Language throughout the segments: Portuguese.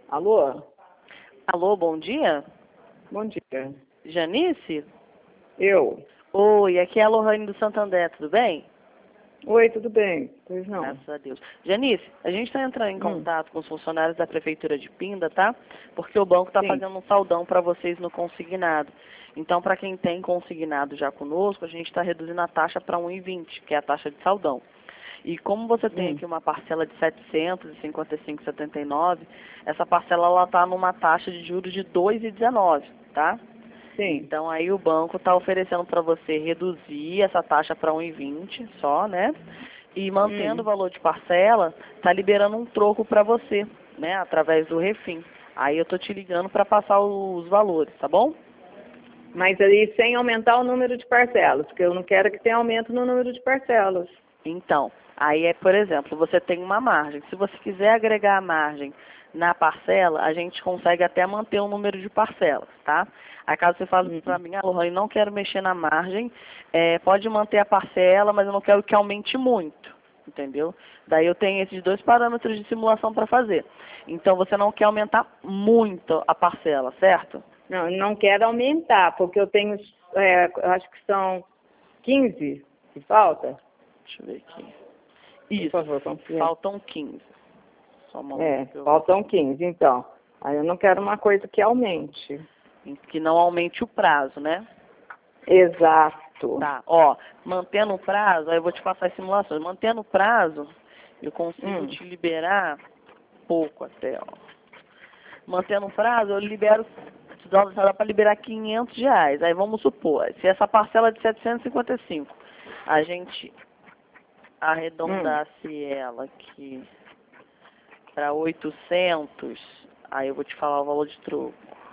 Alô? Alô, bom dia? Bom dia. Janice? Eu? Oi, aqui é a Lohane do Santander, tudo bem? Oi, tudo bem? Pois não. Graças a Deus. Janice, a gente está entrando em contato com os funcionários da Prefeitura de Pinda, tá? Porque o banco está Sim. fazendo um saldão para vocês no consignado. Então, para quem tem consignado já conosco, a gente está reduzindo a taxa para 1,20, que é a taxa de saldão. E como você tem aqui uma parcela de R$ 755,79, essa parcela está numa taxa de juros de 2,19, tá? Sim. Então aí o banco está oferecendo para você reduzir essa taxa para 1,20 só, né? E mantendo o valor de parcela, está liberando um troco para você, né? Através do Refim. Aí eu tô te ligando para passar os valores, tá bom? Mas aí sem aumentar o número de parcelas, porque eu não quero que tenha aumento no número de parcelas. Então, aí é, por exemplo, você tem uma margem. Se você quiser agregar a margem na parcela, a gente consegue até manter o número de parcelas, tá? Aí caso você fale para mim, Lohane, não quero mexer na margem, pode manter a parcela, mas eu não quero que aumente muito, entendeu? Daí eu tenho esses dois parâmetros de simulação para fazer. Então você não quer aumentar muito a parcela, certo? Não, eu não quero aumentar, porque eu tenho, eu acho que são 15 que falta. Deixa eu ver aqui. Isso, Por favor, confia. faltam 15. Só um momento que eu Faltam 15, então. Aí eu não quero uma coisa que aumente. que não aumente o prazo, né? Exato. Tá, ó, mantendo o prazo, aí eu vou te passar as simulações. Mantendo o prazo, eu consigo te liberar pouco até, ó. Mantendo o prazo, eu libero, dá para liberar R$ 500. Aí vamos supor, se essa parcela de 755, a gente arredondasse ela aqui para 800, aí eu vou te falar o valor de troco.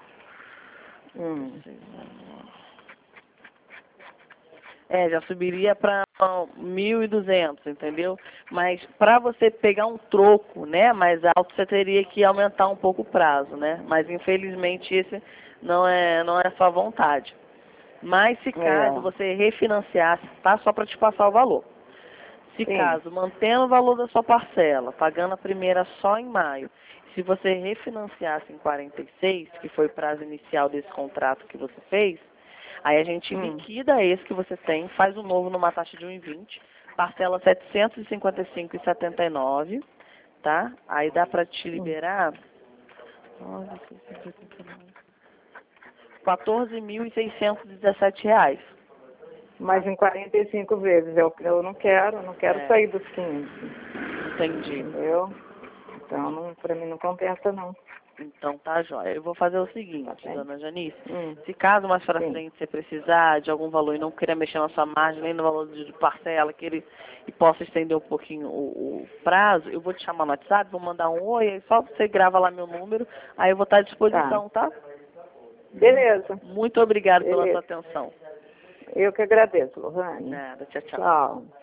Já subiria para 1.200, entendeu? Mas para você pegar um troco, né, mais alto, você teria que aumentar um pouco o prazo, né? Mas infelizmente esse não é sua vontade. Mas se caso você refinanciasse, tá? Só para te passar o valor. Se caso, mantendo o valor da sua parcela, pagando a primeira só em maio, se você refinanciasse em 46, que foi o prazo inicial desse contrato que você fez, aí a gente liquida esse que você tem, faz um novo numa taxa de 1,20, parcela R$ 755,79, tá? Aí dá para te liberar R$ 14.617. Mas em 45 vezes. Eu não quero sair dos 15. Entendi. Entendeu? Então, para mim não compensa, não. Então tá, joia. Eu vou fazer o seguinte, dona Janice. Se caso mais para frente você precisar de algum valor e não queira mexer na sua margem, nem no valor de parcela, e possa estender um pouquinho o prazo, eu vou te chamar no WhatsApp, vou mandar um oi, aí só você grava lá meu número, aí eu vou estar à disposição, tá? Beleza. Muito obrigada pela sua atenção. Eu que agradeço, Lohane. Nada, tchau, tchau. Tchau.